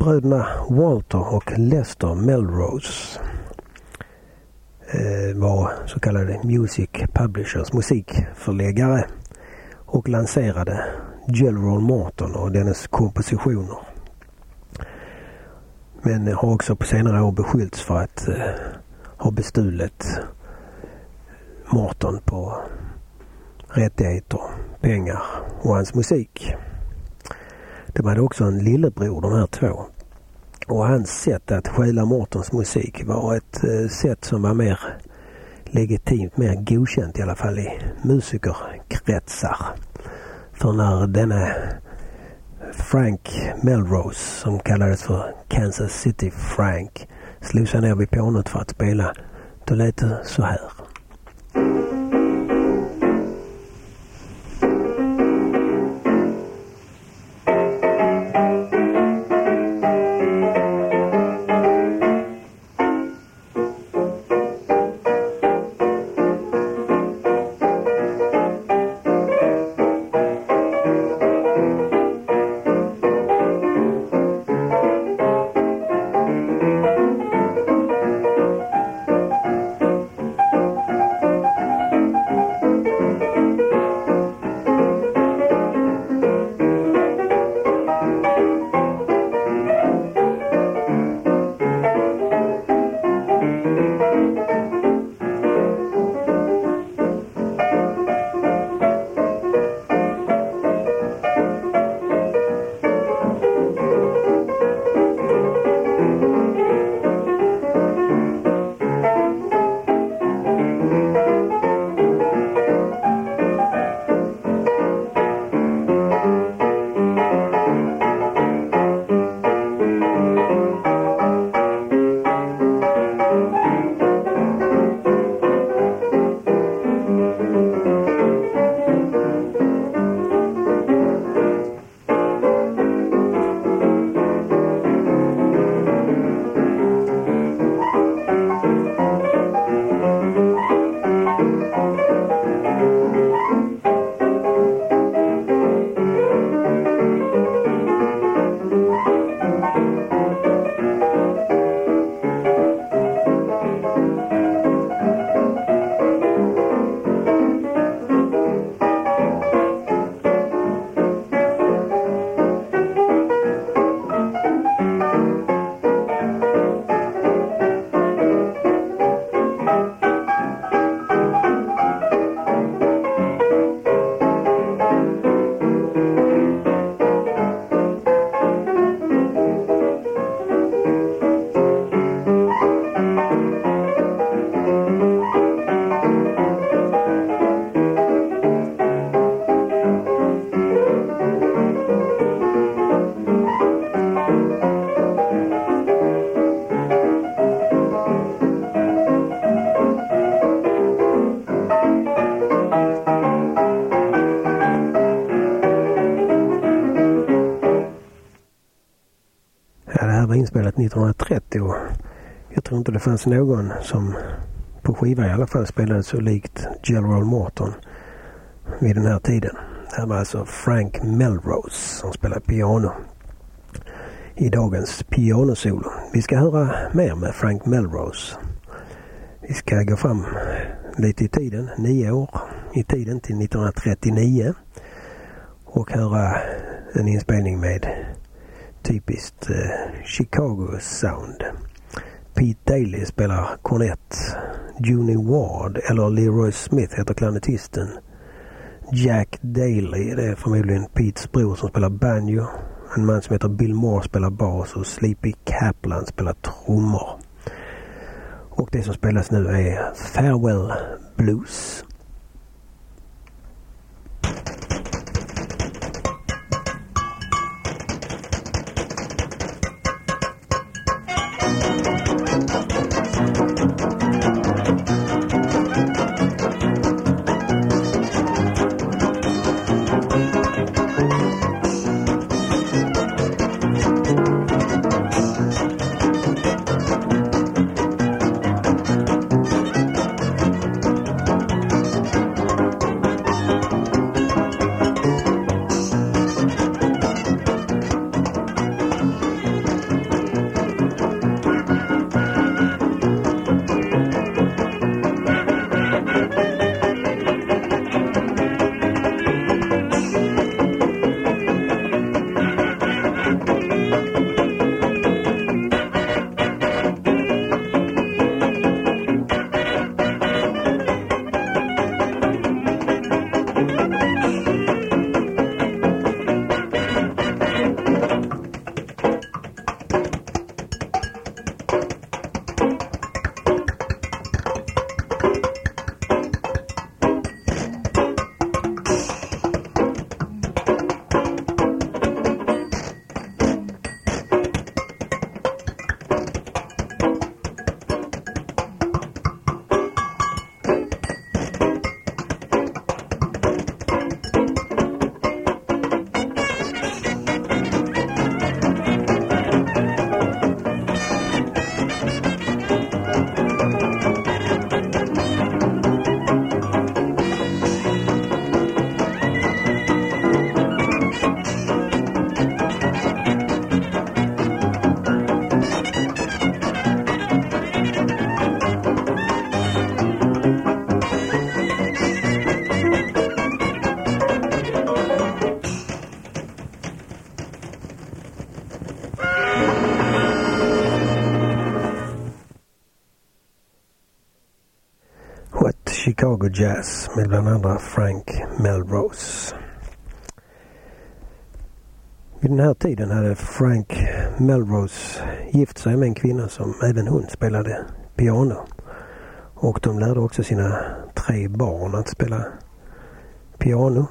Bröderna Walter och Lester Melrose var så kallade music publishers, musikförläggare, och lanserade Jelly Morton och dennes kompositioner. Men har också på senare år beskyllts för att ha bestulit Morton på rättigheter, pengar och hans musik. Det var också en lillebror, de här två. Och hans sätt att stjäla Mortons musik var ett sätt som var mer legitimt, mer godkänt i alla fall i musikerkretsar. För när denna Frank Melrose, som kallades för Kansas City Frank, slog sig ner vid pianot för att spela, då lät det så här. Inspelat 1930 och jag tror inte det fanns någon som på skiva i alla fall spelade så likt Jelly Roll Morton vid den här tiden. Det var alltså Frank Melrose som spelade piano i dagens pianosolo. Vi ska höra mer med Frank Melrose. Vi ska gå fram lite i tiden, 9 år i tiden till 1939 och höra en inspelning med typiskt Chicago sound. Pete Daly spelar kornett. Junie Ward eller Leroy Smith heter klarnettisten. Jack Daly, det är förmodligen Petes bror, som spelar banjo. En man som heter Bill Moore spelar bas och Sleepy Kaplan spelar trummor. Och det som spelas nu är Farewell Blues. Chicago Jazz med bland andra Frank Melrose. Vid den här tiden hade Frank Melrose gift sig med en kvinna som även hon spelade piano. Och de lärde också sina 3 barn att spela piano.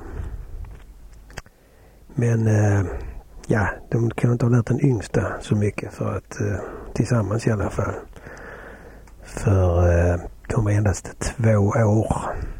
Men de kan inte ha lärt den yngsta så mycket för att tillsammans i alla fall. För de var endast 2 år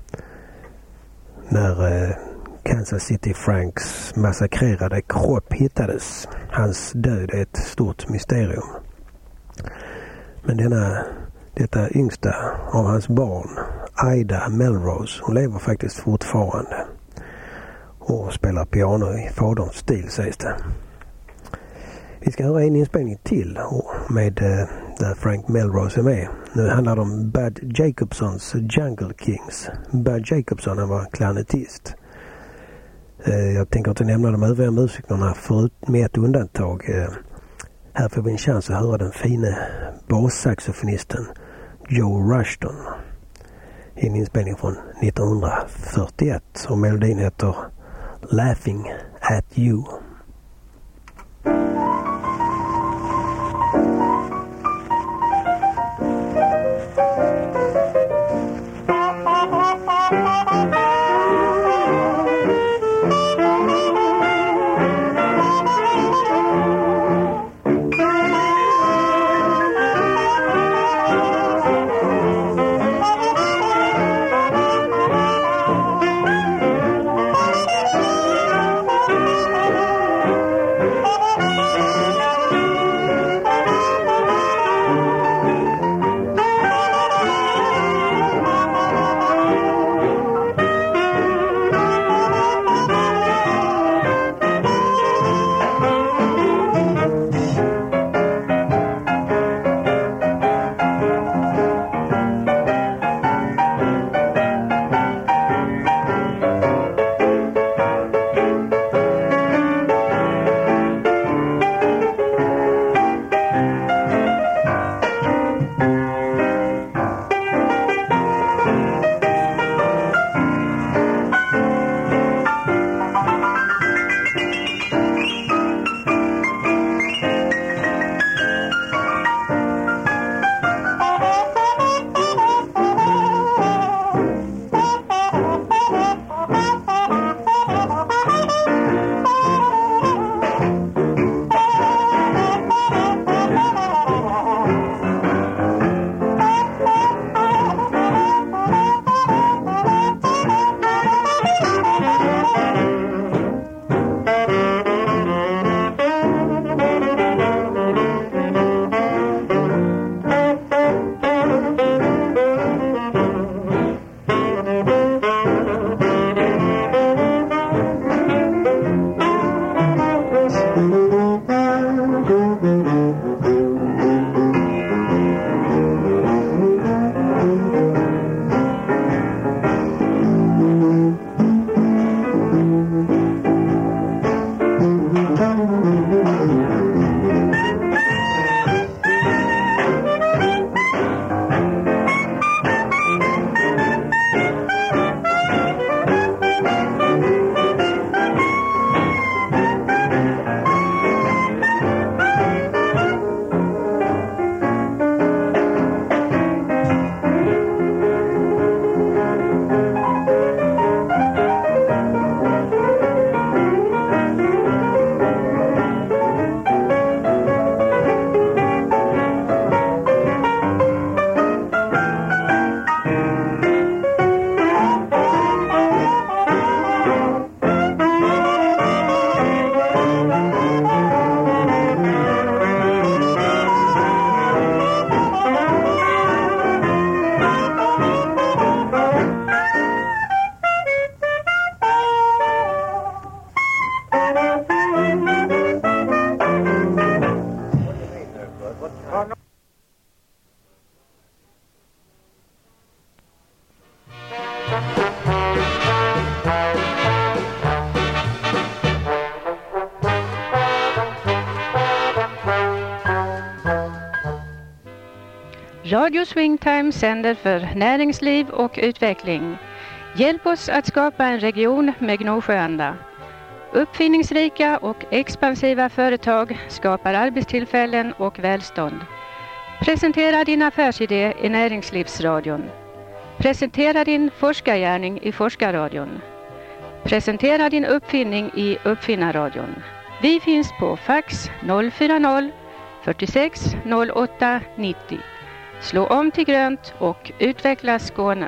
när Kansas City Franks massakrerade kropp hittades. Hans död är ett stort mysterium. Men detta yngsta av hans barn, Ida Melrose, hon lever faktiskt fortfarande och spelar piano i faderns stil, sägs det. Vi ska höra en inspelning till med där Frank Melrose är med. Nu handlar det om Bud Jacobsons Jungle Kings. Bud Jacobson, han var klarinettist. Jag tänker inte nämna de övriga musikerna med ett undantag. Här får vi en chans att höra den fina bassaxofonisten Joe Rushton. En inspelning från 1941 och melodin heter Laughing at You. Radio Swingtime sänder för näringsliv och utveckling. Hjälp oss att skapa en region med Gnosjöanda. Uppfinningsrika och expansiva företag skapar arbetstillfällen och välstånd. Presentera din affärsidé i Näringslivsradion. Presentera din forskargärning i Forskarradion. Presentera din uppfinning i Uppfinnarradion. Vi finns på fax 040 46 08 90. Slå om till grönt och utveckla Skåne.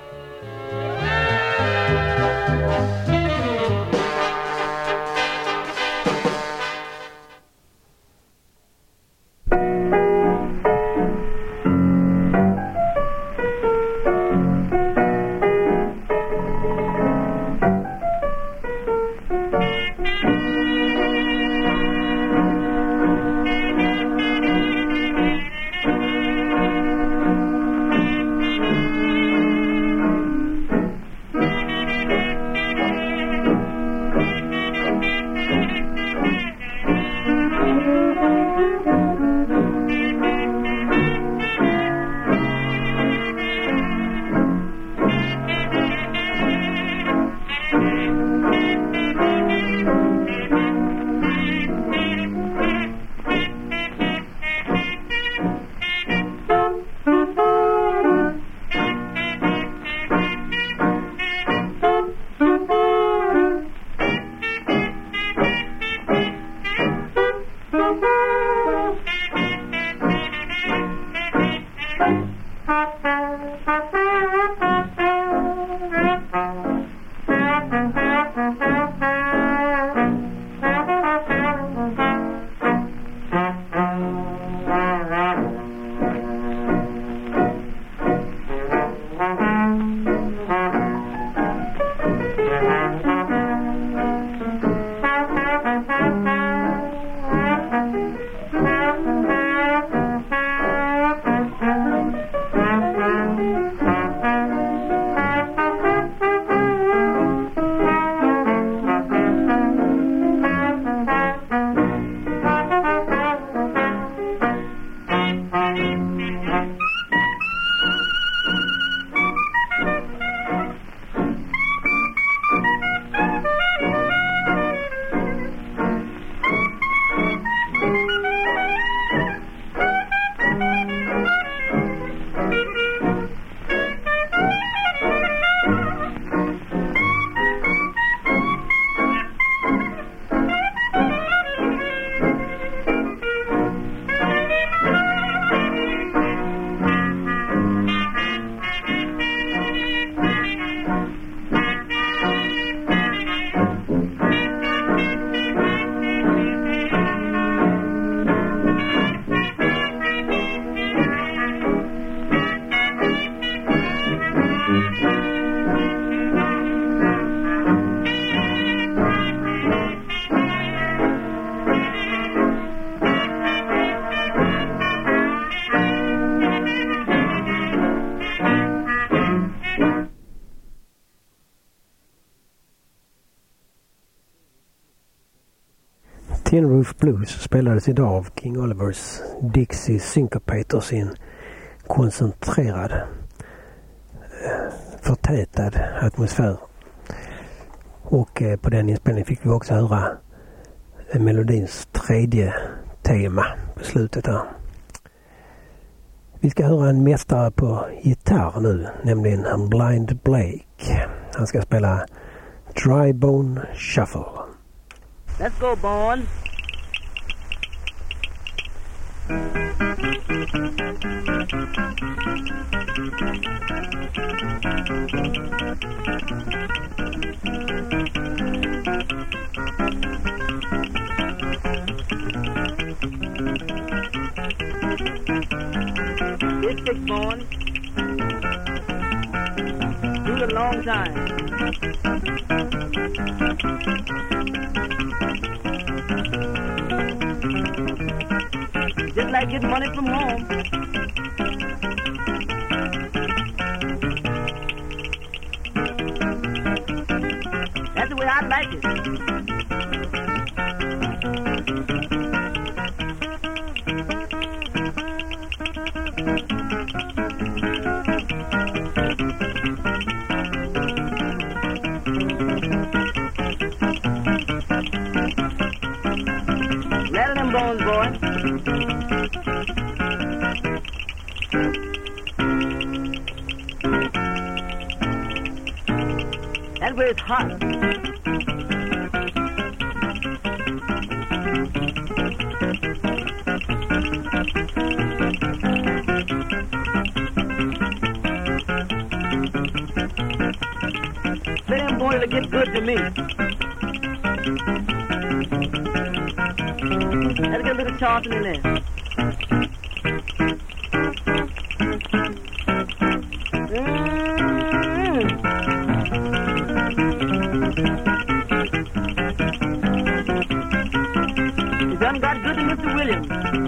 Tin Roof Blues spelades idag av King Olivers Dixie Syncopators i en koncentrerad, förtätad atmosfär. Och på den inspelningen fick vi också höra melodins tredje tema på slutet här. Vi ska höra en mästare på gitarr nu, nämligen Blind Blake. Han ska spela Dry Bone Shuffle. Let's go, Bone. This big Bone. Do it a long time. Just like getting money from home. That's the way I like it. That way it's hot. Say them boys will get good to me. Let's get a little Charlton in there. You done got good to Mr. Williams.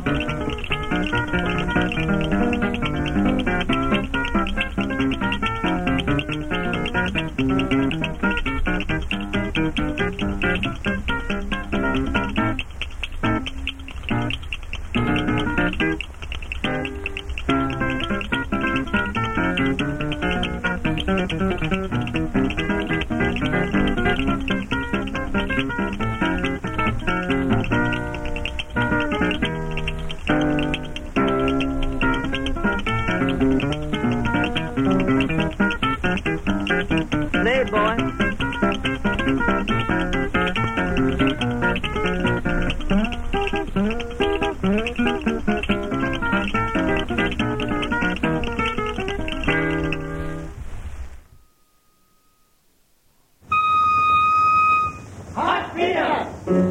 Play, boy. Hot Peanut!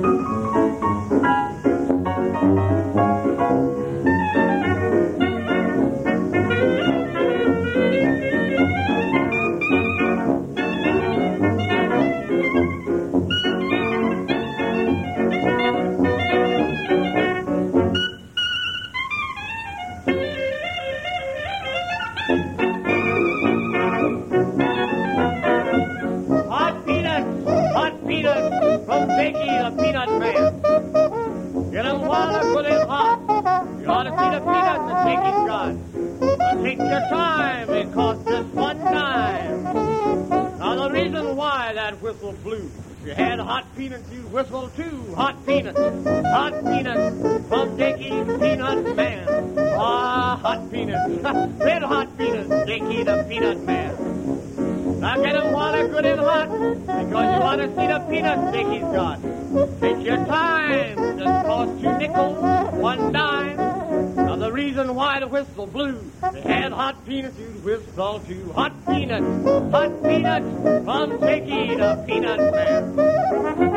Hot peanuts from Jakey the Peanut Man. Get 'em while they're good and hot. You ought to see the peanuts that Jakey's got. But take your time, it costs just $1. Now the reason why that whistle blew, if you had hot peanuts, you'd whistle too. Hot peanuts from Jakey's Peanut Man. Ah, hot peanuts, red hot peanuts, Jakey the Peanut Man. Now get 'em while they're good and hot, because you want to see the peanuts Jakey's got. Take your time, just cost 2 nickels, 1 dime. Now the reason why the whistle blew, they had hot peanuts, you'd whistle too. Hot peanuts from Jakey the Peanut Man.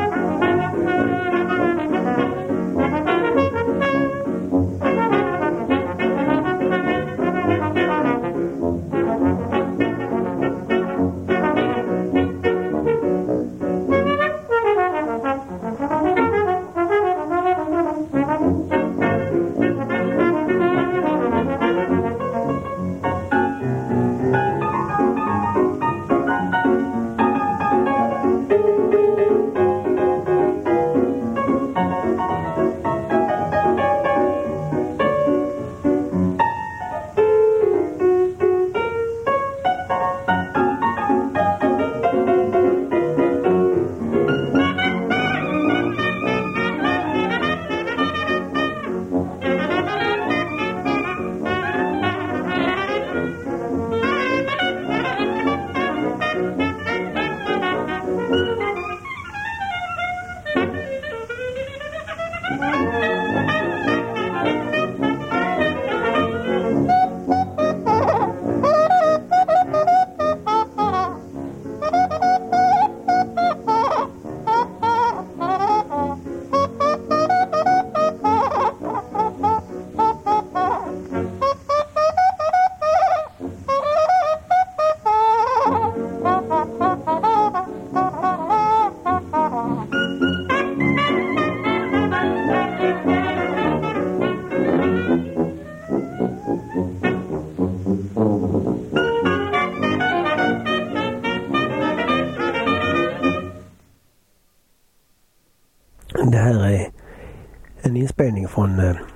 Det här är en inspelning från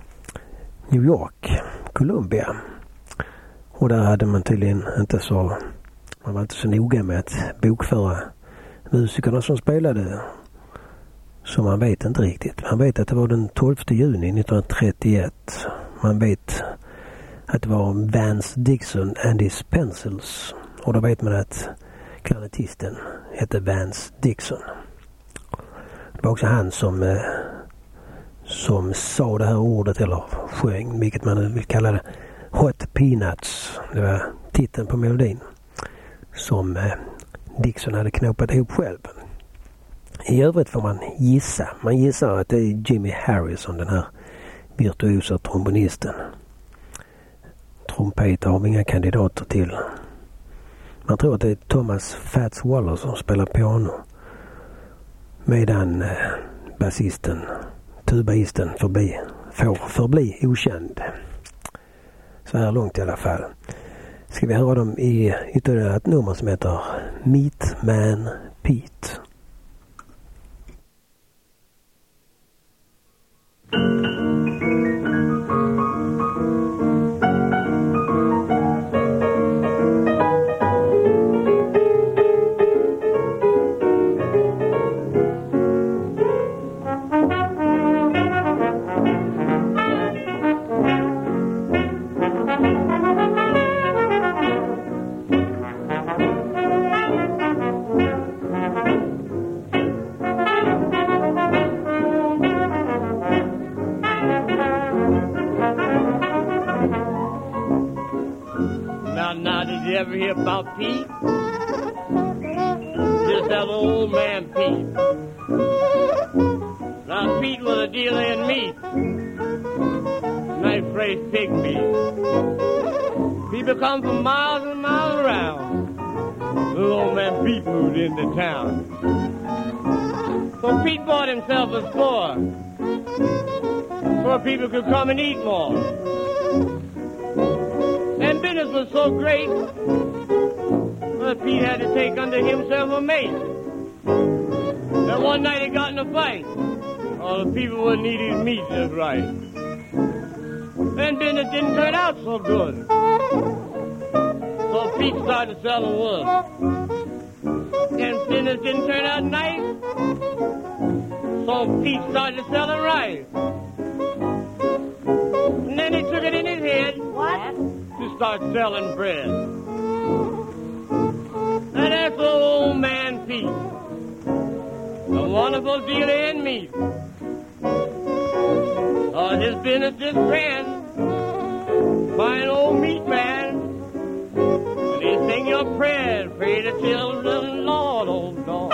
New York, Columbia. Och där hade man tydligen man var inte så noga med att bokföra musikerna som spelade. Så man vet inte riktigt. Man vet att det var den 12 juni 1931. Man vet att det var Vance Dixon and his Pencils. Och då vet man att klarinettisten hette Vance Dixon. Det var också han som sa det här ordet, eller sjöng, vilket man vill kalla det, Hot Peanuts. Det var titeln på melodin som Dixon hade knåpat ihop själv. I övrigt får man gissa. Man gissar att det är Jimmy Harrison, den här virtuosa trombonisten. Trumpeter har vi inga kandidater till. Man tror att det är Thomas Fats Waller som spelar piano. Medan basisten, tubaisten får förbli okänd. Så här långt i alla fall. Ska vi höra dem i ytterligare ett nummer som heter Meat Man Pete. Ever hear about Pete? Just that old man Pete. Now Pete was a dealer in meat. Nice fresh pig meat. People come from miles and miles around. Little old man Pete moved into town. So Pete bought himself a store so people could come and eat more. And business was so great that Pete had to take unto himself a mate. Then one night he got in a fight. All the people wouldn't eat his meat just right. Then business didn't turn out so good. So Pete started selling wood. And business didn't turn out nice. So Pete started selling rice. And then he took it in his head. What? To start selling bread. And that's old man Pete, a wonderful dealer in meat. His business is grand, fine old meat man. And they sing your prayer, pray the children, Lord, oh Lord.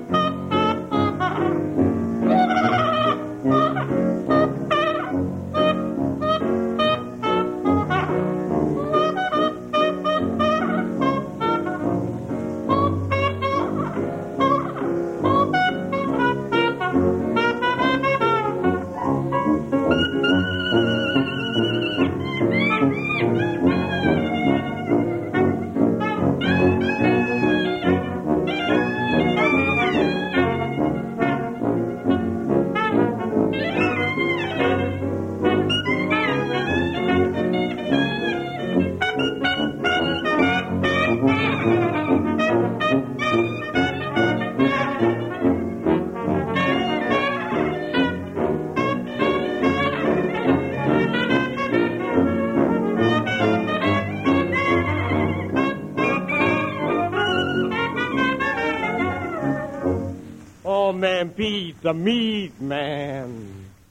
Man Pete, the meat man.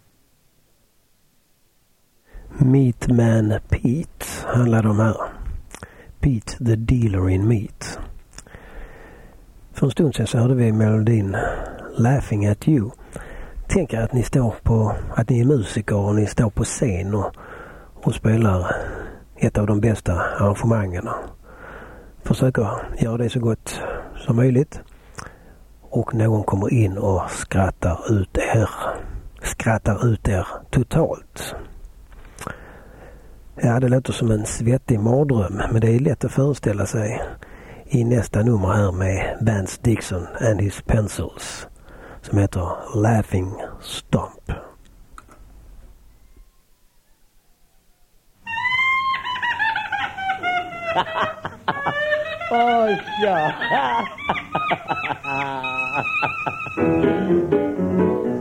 Meat Man Pete handlar om här. Pete the dealer in meat. För en stund sedan så hörde vi melodin Laughing at You. Tänk att ni är musiker och ni står på scen och spelar ett av de bästa arrangemangen. Försöker göra det så gott som möjligt. Och någon kommer in och skrattar ut er totalt. Ja, det låter som en svettig mardröm, men det är lätt att föreställa sig i nästa nummer här med Vance Dixon and his Pencils som heter Laughing Stomp. Oh, sure.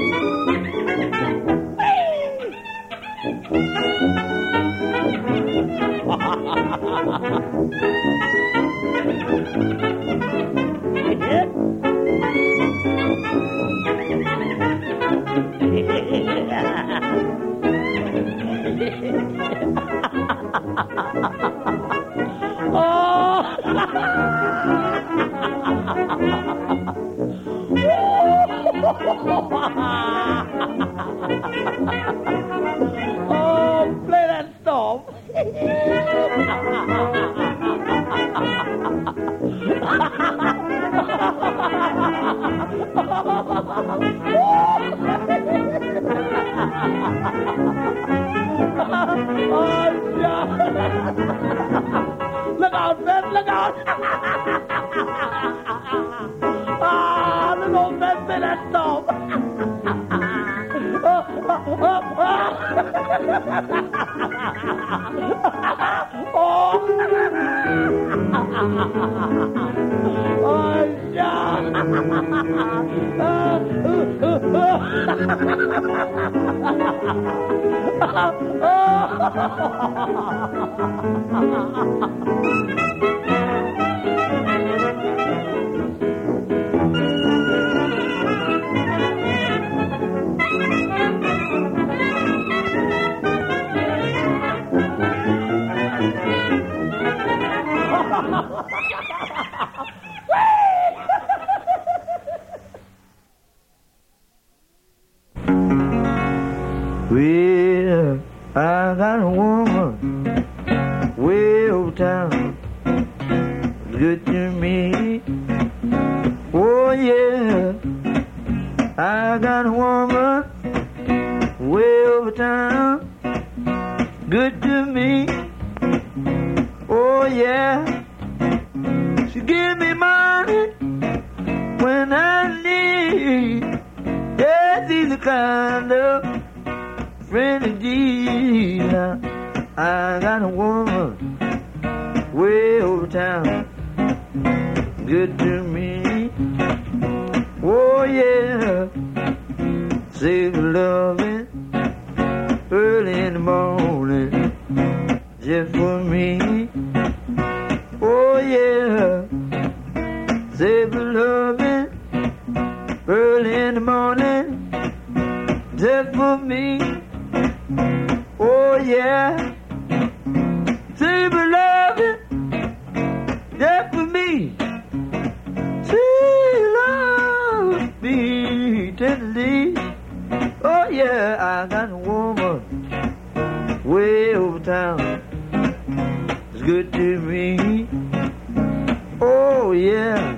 Oh, play that storm. Oh, John. Look out, Beth, look out. Ah, look out, Beth, play that storm. Well, I got a woman way over town, good to me. Oh yeah, I got a woman way over town, good to me. Oh yeah, she give me money when I need. Yeah, she's the kind of friend indeed. I got a woman way over town, good to me. Oh yeah, save loving early in the morning just for me. Oh yeah, save loving early in the morning just for me. Oh yeah, save loving just for me. She loves me tenderly. Oh yeah, I got a woman way over town, it's good to me. Oh yeah.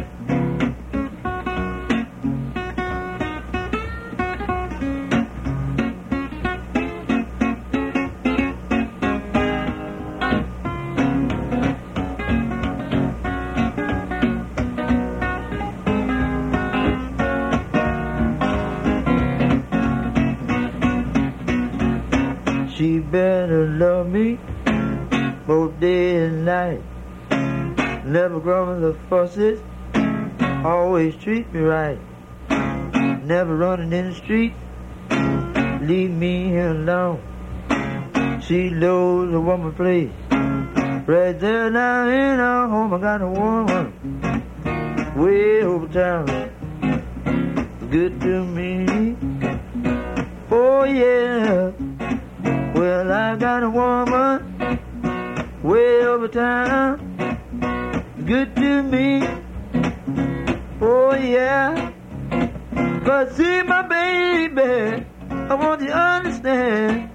She better love me both day and night. Never grumble or fusses, always treat me right. Never running in the street, leave me alone. She knows a woman place, right there now in our home. I got a woman way over town, good to me. Oh yeah. Well, I got a woman way over town, good to me. Oh yeah, 'cause see my baby, I want you to understand.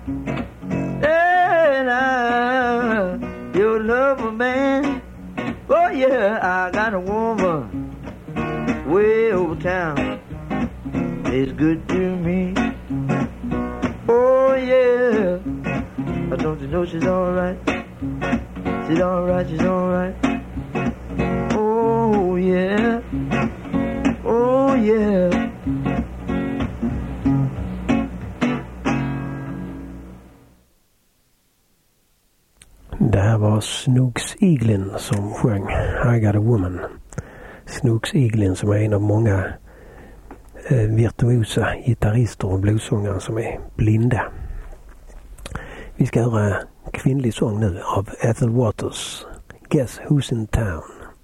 And your love a man. Oh yeah, I got a woman way over town, it's good to me. Oh yeah, don't you know she's alright? She's alright, she's alright. Oh yeah, oh yeah. Det här var Snooks Eaglin som sjöng I Got a Woman. Snooks Eaglin som är en av många virtuosa gitarrister och bluesångare som är blinda. Vi ska höra kvinnlig sång nu av Ethel Waters. Guess Who's in Town?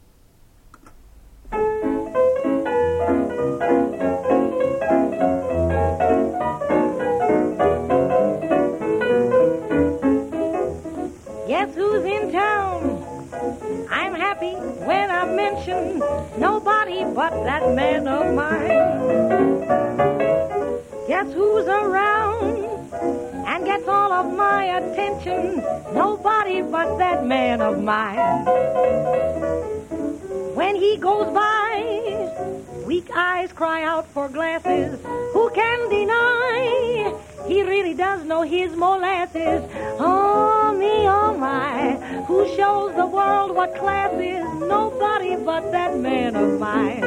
Guess who's in town? I'm happy when I mention nobody but that man of mine. Guess who's around and gets all of my attention? Nobody but that man of mine. When he goes by, weak eyes cry out for glasses. Who can deny? He really does know his molasses. Oh, me, oh, my. Who shows the world what class is? Nobody but that man of mine.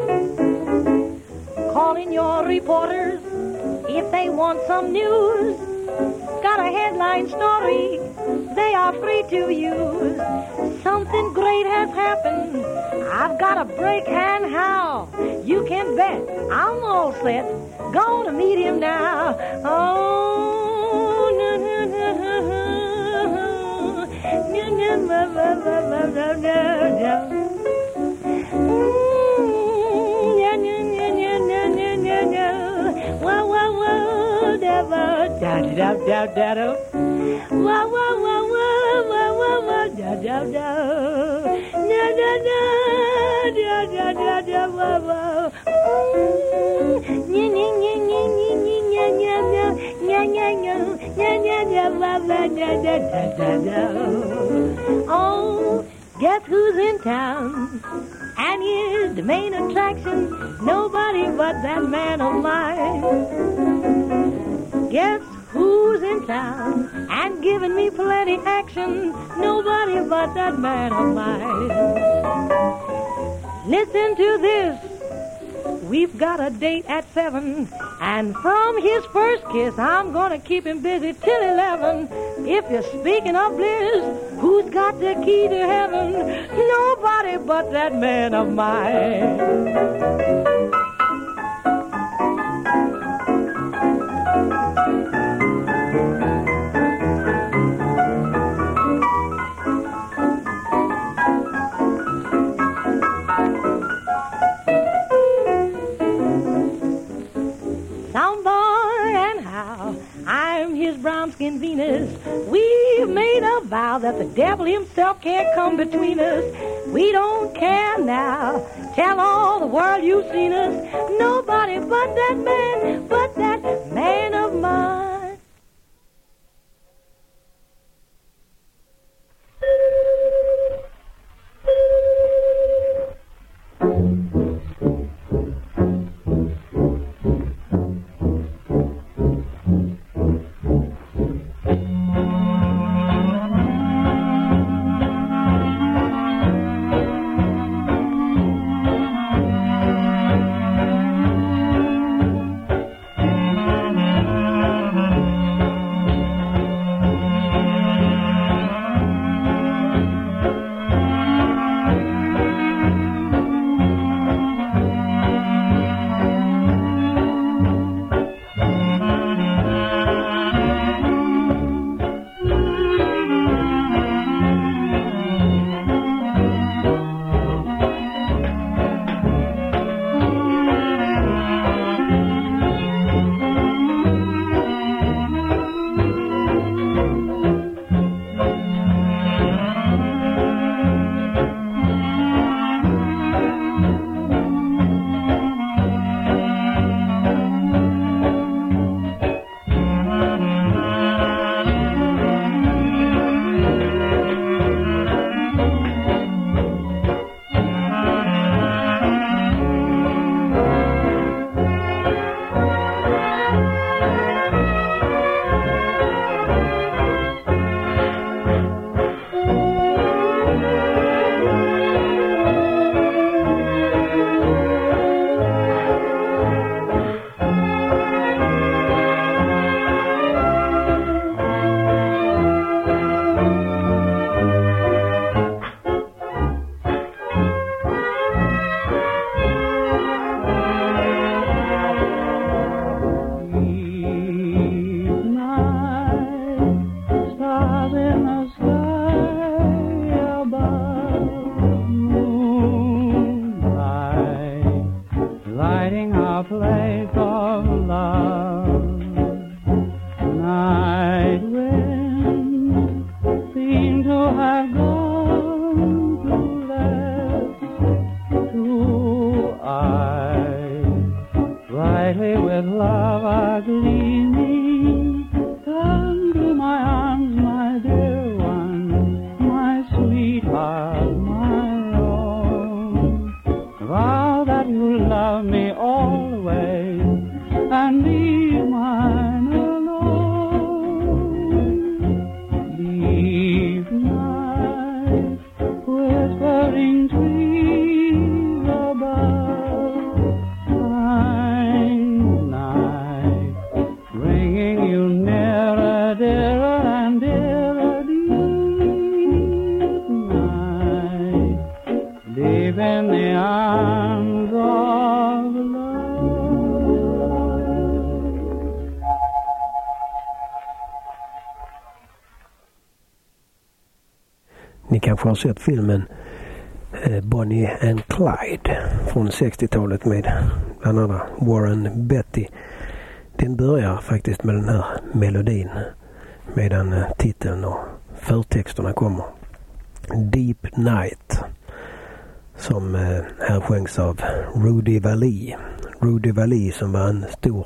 Call in your reporters if they want some news. Got a headline story they are free to use. Something great has happened. I've got a break, and how? You can bet I'm all set. Go to meet him now. Oh, no, no, no, no, no, no, no, no. Da da da da da. Wah wah wah wah wah wah wah da da da. Da da da da da da da wah wah. Nya nya nya nya nya nya nya nya nya nya nya nya nya wah wah da da da da da. Oh, guess who's in town? And here's the main attraction. Nobody but that man of mine. Guess who's in town and giving me plenty action? Nobody but that man of mine. Listen to this. We've got a date at 7, and from his first kiss, I'm gonna keep him busy till 11. If you're speaking of bliss, who's got the key to heaven? Nobody but that man of mine. Brown-skinned Venus, we've made a vow that the devil himself can't come between us. We don't care now. Tell all the world you've seen us. Nobody but that man of mine. love. Night wind seemed to have gone to rest. Two eyes brightly with love are gleaming. Come to my arms, my dear one, my sweetheart, my own. Vow that you love me always and leave mine alone. Leave night whispering trees above. Kind night bringing you nearer, dearer and dearer. Deep night, deep in the arms of love. Ni kanske har sett filmen Bonnie and Clyde från 60-talet med bland annat Warren Beatty. Den börjar faktiskt med den här melodin medan titeln och förtexterna kommer. Deep Night, som här sjöngs av Rudy Vallee. Rudy Vallee som var en stor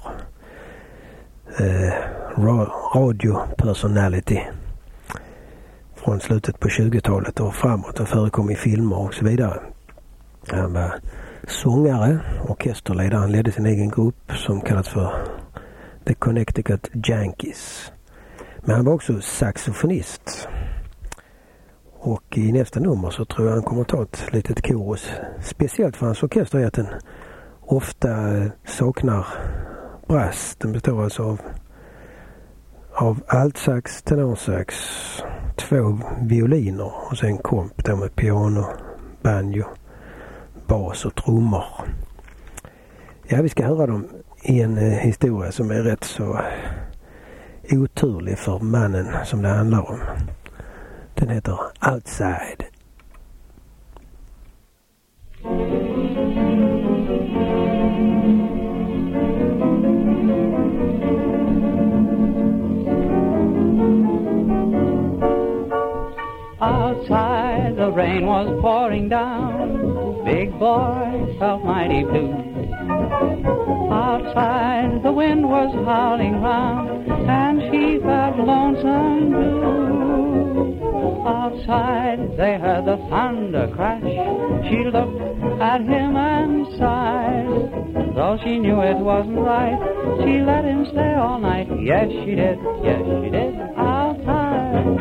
radiopersonality från slutet på 20-talet och framåt och förekom i filmer och så vidare. Han var sångare, orkesterledare, han ledde sin egen grupp som kallas för The Connecticut Yankees. Men han var också saxofonist. Och i nästa nummer så tror jag han kommer att ta ett litet chorus. Speciellt för hans orkester är att den ofta saknar brass. Den består alltså av altsax, tenorsax, 2 violiner och sen komp där med piano, banjo, bas och trummor. Ja, vi ska höra dem i en historia som är rätt så oturlig för mannen som det handlar om. Den heter Outside. Outside the rain was pouring down. Big boy felt mighty blue. Outside the wind was howling round, and she felt lonesome too. Outside they heard the thunder crash. She looked at him and sighed. Though she knew it wasn't right, she let him stay all night. Yes, she did. Yes, she did. Outside.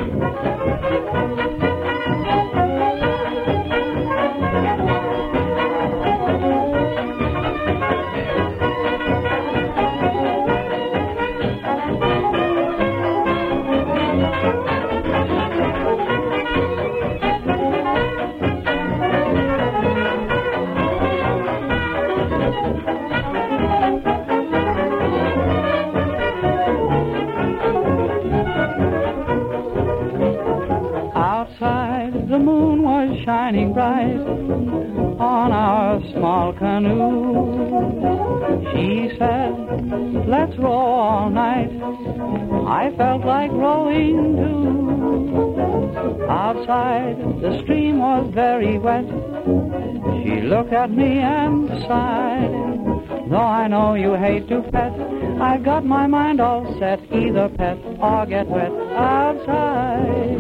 The moon was shining bright on our small canoe. She said, let's row all night. I felt like rowing too. Outside, the stream was very wet. She looked at me and sighed. Though I know you hate to pet, I've got my mind all set. Either pet or get wet outside.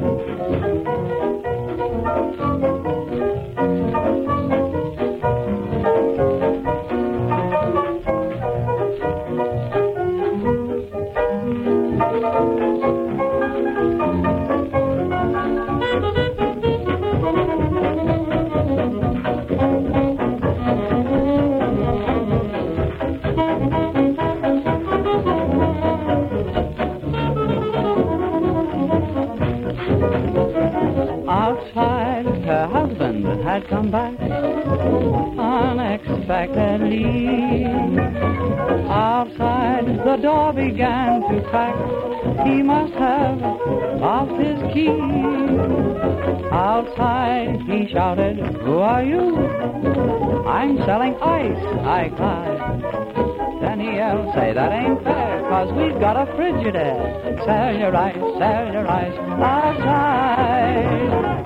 Outside, her husband had come back unexpectedly. Outside, the door began to crack. He must have lost his key. Outside, he shouted, "Who are you?" "I'm selling ice," I cried. any else. Say that ain't fair, 'cause we've got a Frigidaire. Sell your rice outside.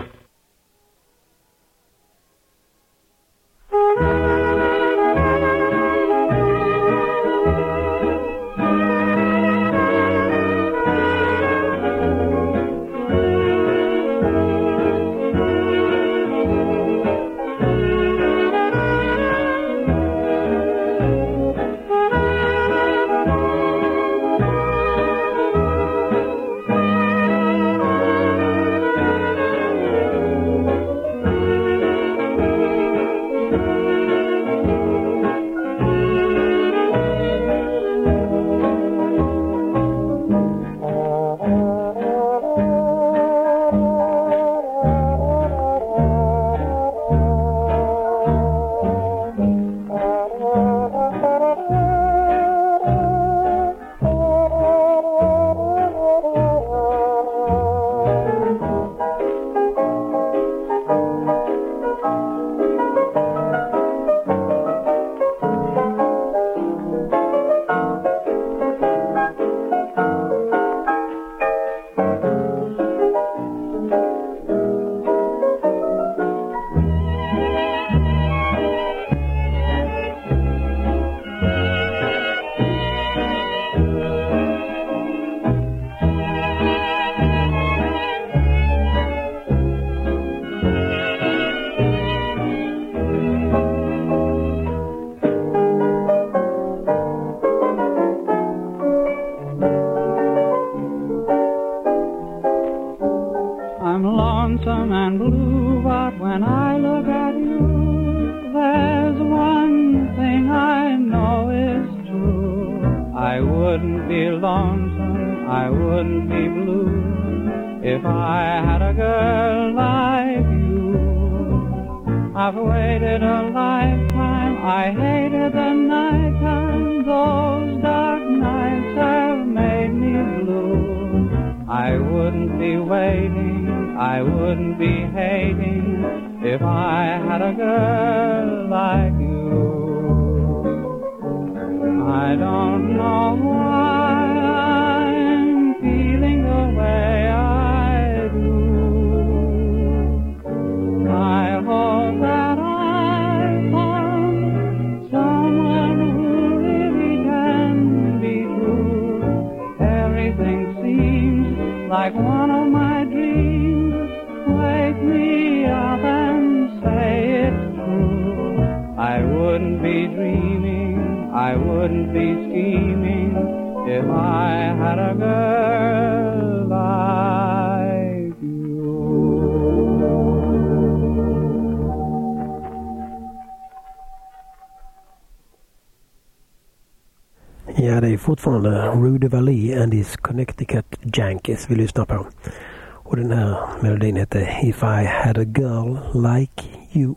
Ja, det är fortfarande Rudy Vallee and his Connecticut Yankees vi lyssnar på. Och den här melodin heter If I Had a Girl Like You.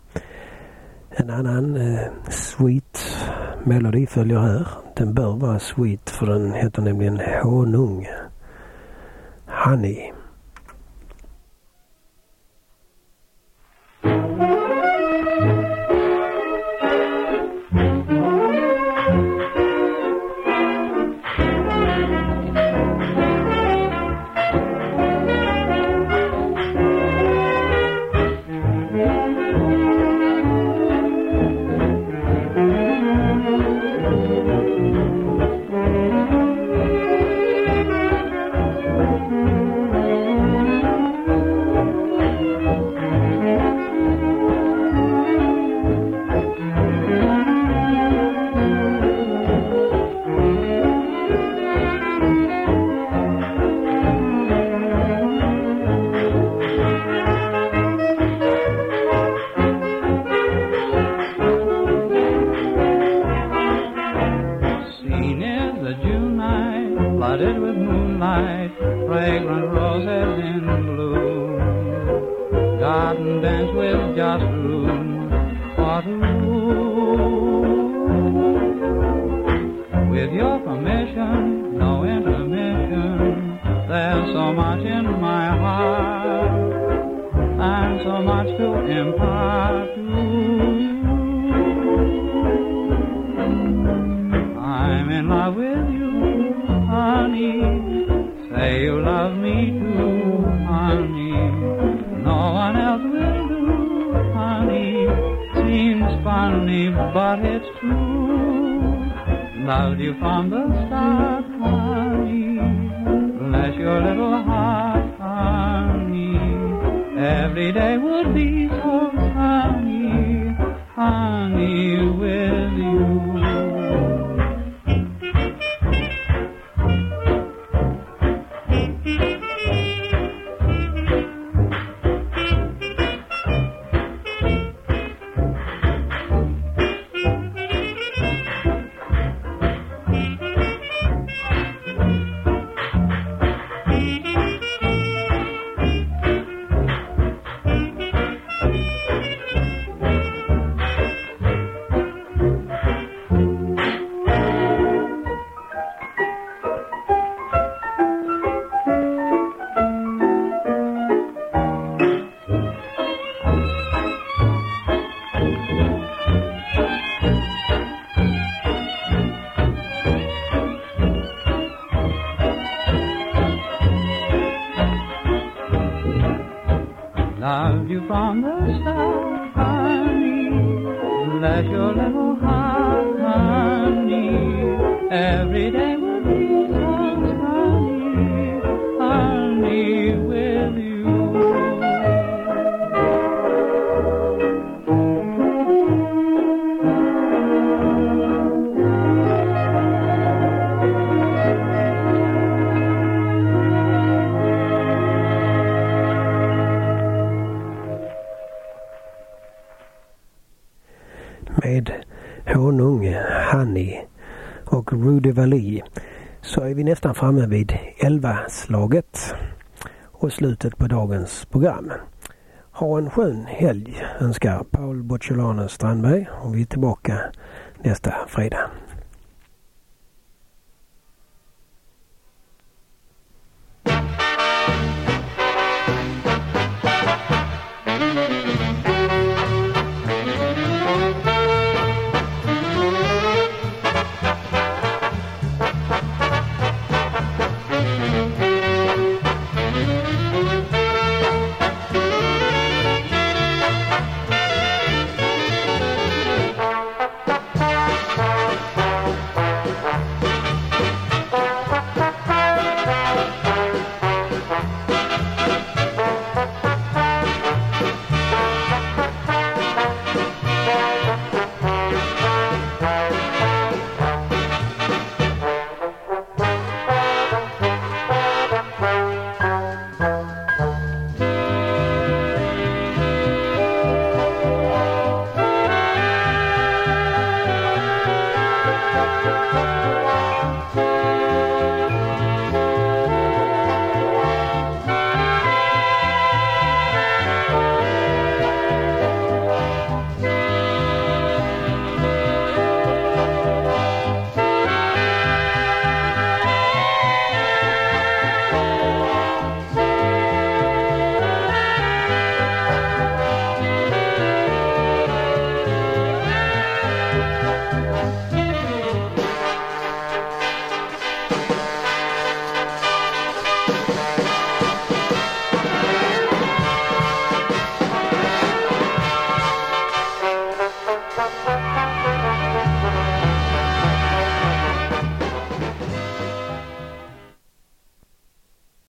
En annan sweet melodi följer här. Den bör vara sweet för den heter nämligen Honung. Honey. love with you, honey. Say you love me too, honey. No one else will do, honey. Seems funny, but it's true. Loved you from the start, honey. Bless your little heart, honey. Every day would be so sunny, honey, with you. Loved you from the start, honey. Bless your little heart, honey. Every day will be so sunny, honey, with you. Med Honung, Honey och Rudy Vallee så är vi nästan framme vid 11-slaget och slutet på dagens program. Ha en skön helg önskar Paul Bocciolano Strandberg och vi är tillbaka nästa fredag.